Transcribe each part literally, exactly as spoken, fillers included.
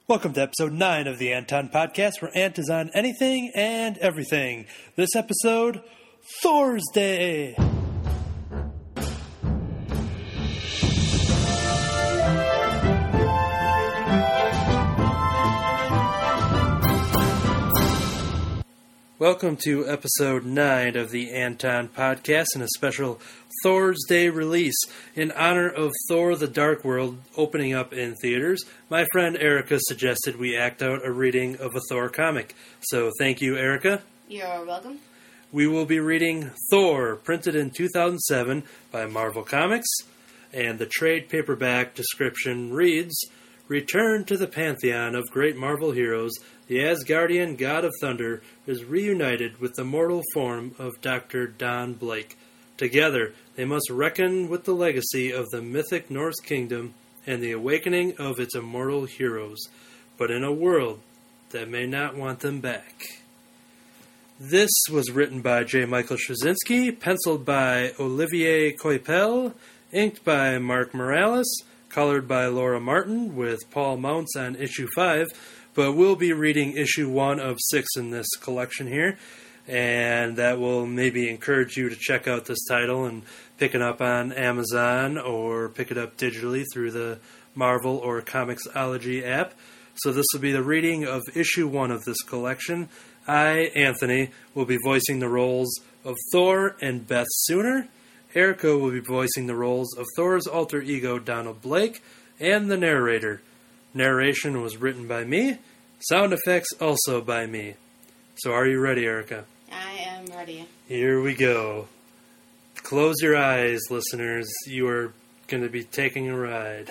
Welcome to episode nine of the Anton Podcast, where Ant is on anything and everything. This episode, Thor's Day. Welcome to episode nine of the Anton Podcast and a special Thor's Day release in honor of Thor the Dark World opening up in theaters. My friend Erica suggested we act out a reading of a Thor comic. So thank you, Erica. You're welcome. We will be reading Thor, printed in two thousand seven by Marvel Comics, and the trade paperback description reads, "Return to the pantheon of great Marvel heroes, the Asgardian god of thunder is reunited with the mortal form of Doctor Don Blake. Together, they must reckon with the legacy of the mythic Norse kingdom and the awakening of its immortal heroes, but in a world that may not want them back." This was written by J. Michael Straczynski, penciled by Olivier Coipel, inked by Mark Morales, colored by Laura Martin, with Paul Mounts on issue five, but we'll be reading issue one of six in this collection here, and that will maybe encourage you to check out this title and pick it up on Amazon or pick it up digitally through the Marvel or Comixology app. So this will be the reading of issue one of this collection. I, Anthony, will be voicing the roles of Thor and Beth Sooner. Erica will be voicing the roles of Thor's alter ego, Donald Blake, and the narrator. Narration was written by me. Sound effects also by me. So are you ready, Erica? I am ready. Here we go. Close your eyes, listeners. You are going to be taking a ride.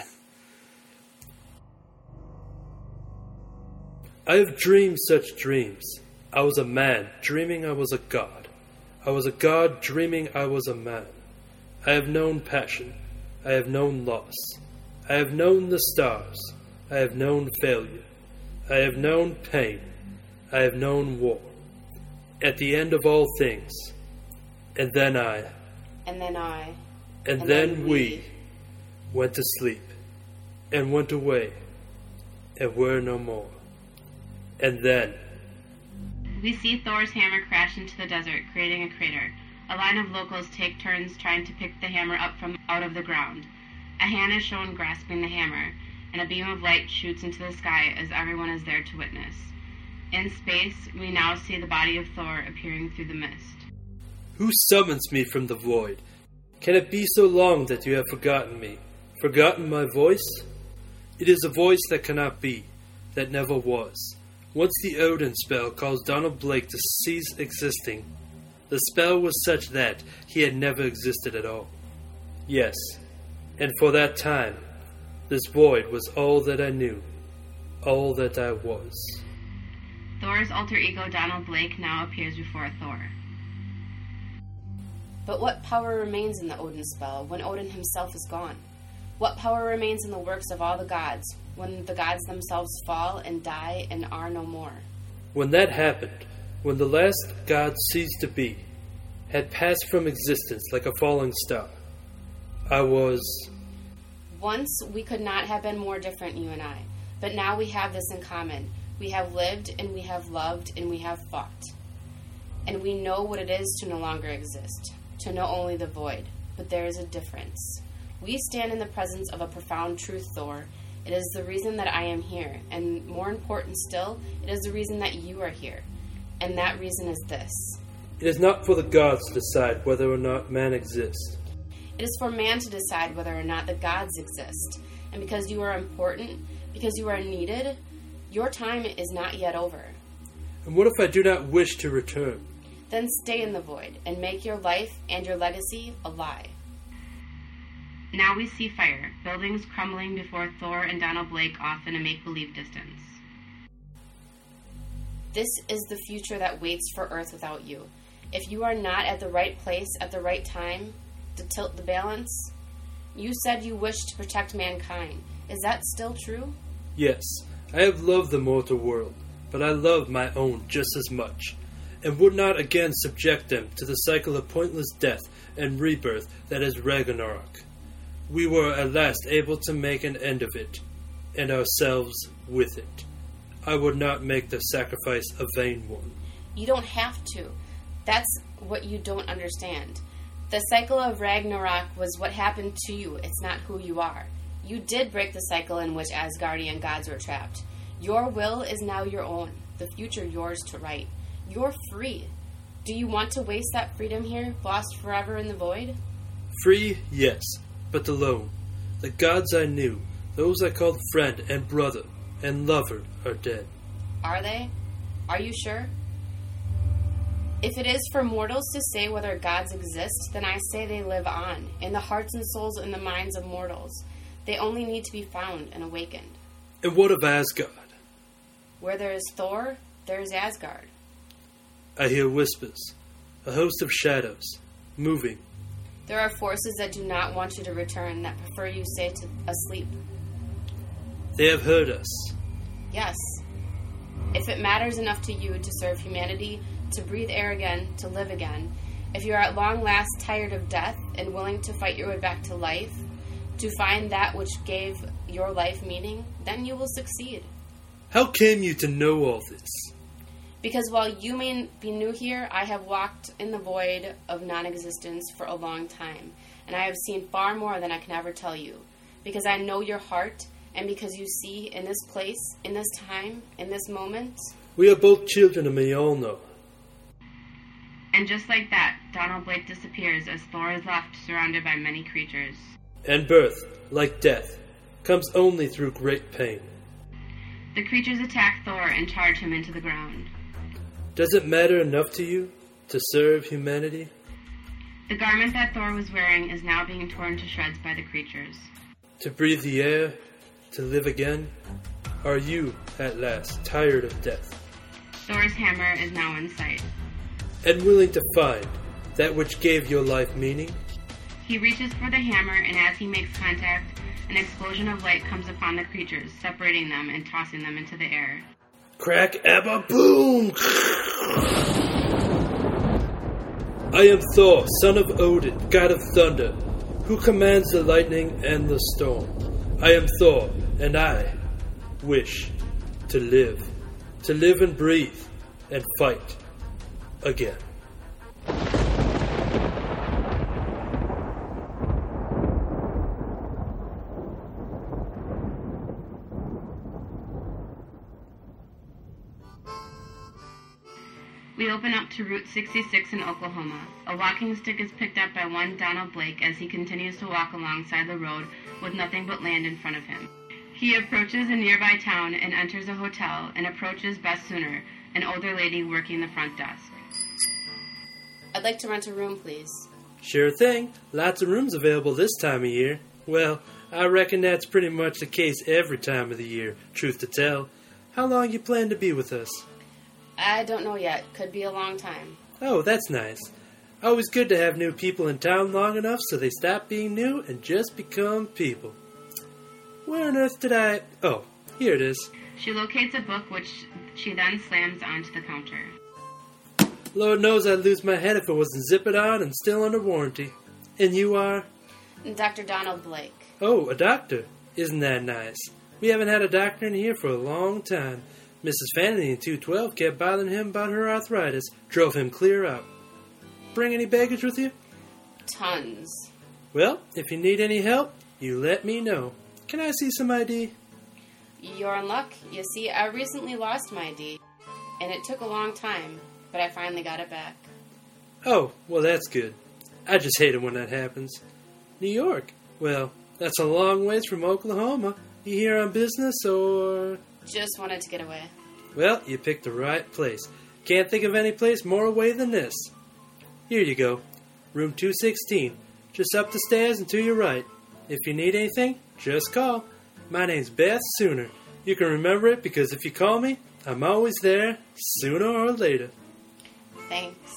I have dreamed such dreams. I was a man, dreaming I was a god. I was a god, dreaming I was a man. I have known passion. I have known loss. I have known the stars. I have known failure. I have known pain. I have known war. At the end of all things. And then I. And then I. And, and then, then we, we went to sleep. And went away. And were no more. And then. We see Thor's hammer crash into the desert, creating a crater. A line of locals take turns trying to pick the hammer up from out of the ground. A hand is shown grasping the hammer, and a beam of light shoots into the sky as everyone is there to witness. In space, we now see the body of Thor appearing through the mist. Who summons me from the void? Can it be so long that you have forgotten me? Forgotten my voice? It is a voice that cannot be, that never was. Once the Odin spell caused Donald Blake to cease existing. The spell was such that he had never existed at all. Yes, and for that time, this void was all that I knew, all that I was. Thor's alter ego Donald Blake now appears before Thor. But what power remains in the Odin spell when Odin himself is gone? What power remains in the works of all the gods when the gods themselves fall and die and are no more? When that happened, when the last god ceased to be, had passed from existence like a falling star, I was... Once we could not have been more different, you and I. But now we have this in common. We have lived, and we have loved, and we have fought. And we know what it is to no longer exist, to know only the void. But there is a difference. We stand in the presence of a profound truth, Thor. It is the reason that I am here, and more important still, it is the reason that you are here. And that reason is this. It is not for the gods to decide whether or not man exists. It is for man to decide whether or not the gods exist. And because you are important, because you are needed, your time is not yet over. And what if I do not wish to return? Then stay in the void, and make your life and your legacy a lie. Now we see fire, buildings crumbling before Thor and Donald Blake off in a make-believe distance. This is the future that waits for Earth without you. If you are not at the right place at the right time to tilt the balance, you said you wished to protect mankind. Is that still true? Yes, I have loved the mortal world, but I love my own just as much, and would not again subject them to the cycle of pointless death and rebirth that is Ragnarok. We were at last able to make an end of it, and ourselves with it. I would not make the sacrifice a vain one. You don't have to. That's what you don't understand. The cycle of Ragnarok was what happened to you. It's not who you are. You did break the cycle in which Asgardian gods were trapped. Your will is now your own. The future yours to write. You're free. Do you want to waste that freedom here, lost forever in the void? Free, yes, but alone. The gods I knew, those I called friend and brother and lover, are dead. Are they? Are you sure? If it is for mortals to say whether gods exist, then I say they live on, in the hearts and souls and the minds of mortals. They only need to be found and awakened. And what of Asgard? Where there is Thor, there is Asgard. I hear whispers, a host of shadows, moving. There are forces that do not want you to return, that prefer you stay to asleep. They have heard us. Yes. If it matters enough to you to serve humanity, to breathe air again, to live again, if you are at long last tired of death and willing to fight your way back to life, to find that which gave your life meaning, then you will succeed. How came you to know all this? Because while you may be new here, I have walked in the void of non-existence for a long time, and I have seen far more than I can ever tell you. Because I know your heart, and because you see, in this place, in this time, in this moment... We are both children of Mjolnir. And just like that, Donald Blake disappears as Thor is left surrounded by many creatures. And birth, like death, comes only through great pain. The creatures attack Thor and charge him into the ground. Does it matter enough to you to serve humanity? The garment that Thor was wearing is now being torn to shreds by the creatures. To breathe the air, to live again? Are you, at last, tired of death? Thor's hammer is now in sight. And willing to find that which gave your life meaning? He reaches for the hammer, and as he makes contact, an explosion of light comes upon the creatures, separating them and tossing them into the air. Crack, abba, boom! I am Thor, son of Odin, god of thunder, who commands the lightning and the storm. I am Thor, and I wish to live, to live and breathe, and fight again. We open up to Route sixty-six in Oklahoma. A walking stick is picked up by one Donald Blake as he continues to walk alongside the road with nothing but land in front of him. He approaches a nearby town and enters a hotel and approaches Beth Sooner, an older lady working the front desk. I'd like to rent a room, please. Sure thing. Lots of rooms available this time of year. Well, I reckon that's pretty much the case every time of the year, truth to tell. How long you plan to be with us? I don't know yet. Could be a long time. Oh, that's nice. Always good to have new people in town long enough so they stop being new and just become people. Where on earth did I... Oh, here it is. She locates a book which she then slams onto the counter. Lord knows I'd lose my head if it wasn't zip it on and still under warranty. And you are? Doctor Donald Blake. Oh, a doctor. Isn't that nice? We haven't had a doctor in here for a long time. Missus Fanny in two twelve kept bothering him about her arthritis. Drove him clear out. Bring any baggage with you? Tons. Well, if you need any help, you let me know. Can I see some I D? You're in luck. You see, I recently lost my I D, and it took a long time, but I finally got it back. Oh, well, that's good. I just hate it when that happens. New York? Well, that's a long ways from Oklahoma. You here on business, or...? Just wanted to get away. Well, you picked the right place. Can't think of any place more away than this. Here you go. Room two sixteen. Just up the stairs and to your right. If you need anything, just call. My name's Beth Sooner. You can remember it because if you call me, I'm always there, sooner or later. Thanks.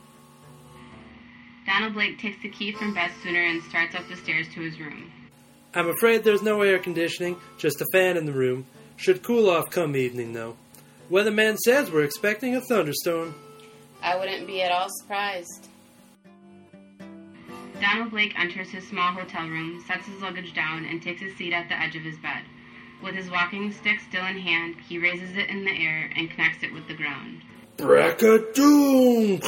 Donald Blake takes the key from Beth Sooner and starts up the stairs to his room. I'm afraid there's no air conditioning, just a fan in the room. Should cool off come evening, though. Weatherman says we're expecting a thunderstorm. I wouldn't be at all surprised. Donald Blake enters his small hotel room, sets his luggage down, and takes a seat at the edge of his bed. With his walking stick still in hand, he raises it in the air and connects it with the ground. Brackadoom!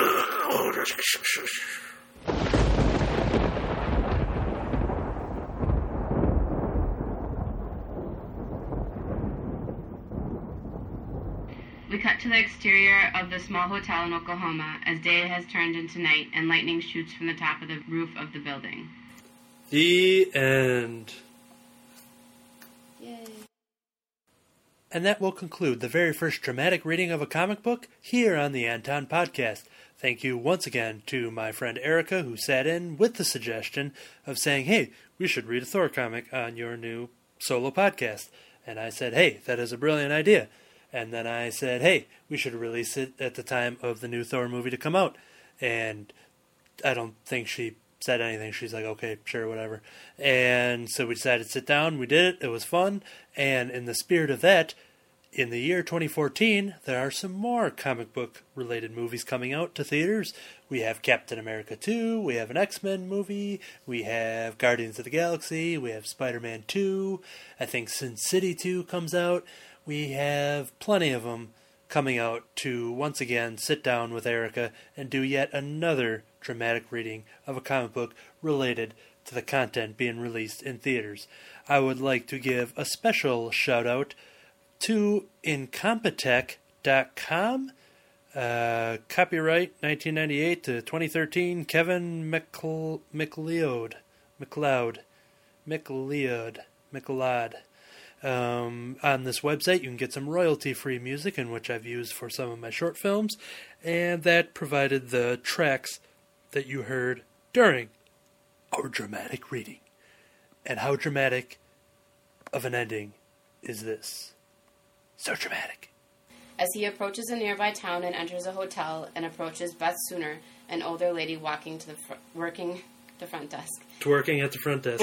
We cut to the exterior of the small hotel in Oklahoma as day has turned into night and lightning shoots from the top of the roof of the building. The end. Yay. And that will conclude the very first dramatic reading of a comic book here on the Anton Podcast. Thank you once again to my friend Erica, who sat in with the suggestion of saying, hey, we should read a Thor comic on your new solo podcast. And I said, hey, that is a brilliant idea. And then I said, hey, we should release it at the time of the new Thor movie to come out. And I don't think she said anything. She's like, okay, sure, whatever. And so we decided to sit down. We did it. It was fun. And in the spirit of that, in the year twenty fourteen, there are some more comic book related movies coming out to theaters. We have Captain America two, we have an X-Men movie, we have Guardians of the Galaxy, we have Spider-Man two, I think Sin City two comes out. We have plenty of them coming out to once again sit down with Erica and do yet another dramatic reading of a comic book related to the content being released in theaters. I would like to give a special shout out to Incompetech dot com. Uh, copyright nineteen ninety-eight to twenty thirteen, Kevin McLeod. McLeod. McLeod. McLeod. McLeod. Um, on this website, you can get some royalty-free music, in which I've used for some of my short films, and that provided the tracks that you heard during our dramatic reading. And how dramatic of an ending is this? So dramatic. As he approaches a nearby town and enters a hotel and approaches Beth Sooner, an older lady walking to the fr- working the front desk. Twerking at the front desk.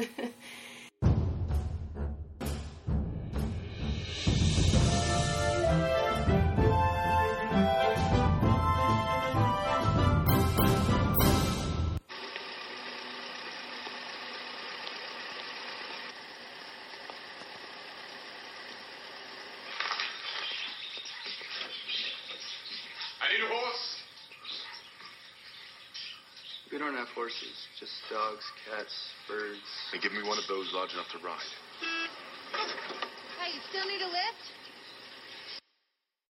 I need a horse. We don't have horses, just dogs, cats, birds. And give me one of those large enough to ride. Hey, you still need a lift?